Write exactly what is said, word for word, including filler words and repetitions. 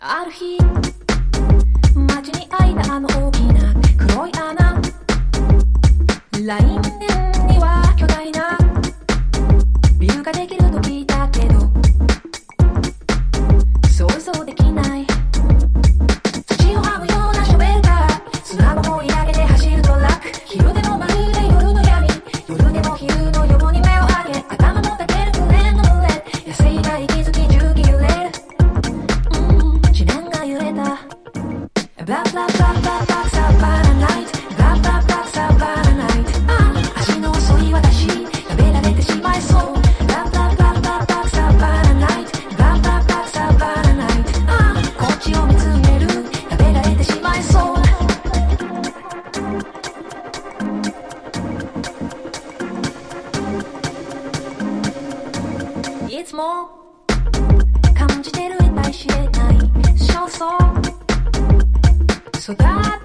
ある日街に開いたあの大きな黒い穴、来年には巨大なビルができると聞いたけど想像できない。土を編むようなショベルカー、砂を盛り上げて走るトラック、昼でもまるで夜の闇、夜でも昼の横に目を上げ、頭もたけるクレーンの群れ、野生が息づき重機揺れる、うん地面が揺れた。ブラブラブラブラブラサバナナイト、ブラブラブラサバナナイト、あ足の遅い私食べられてしまいそう。ブラブラブラブラブラサバナナイト、ブラブラブラサバナナイト、あこっちを見つめる、食べられてしまいそう。いつも感じてる得体知れない焦燥、育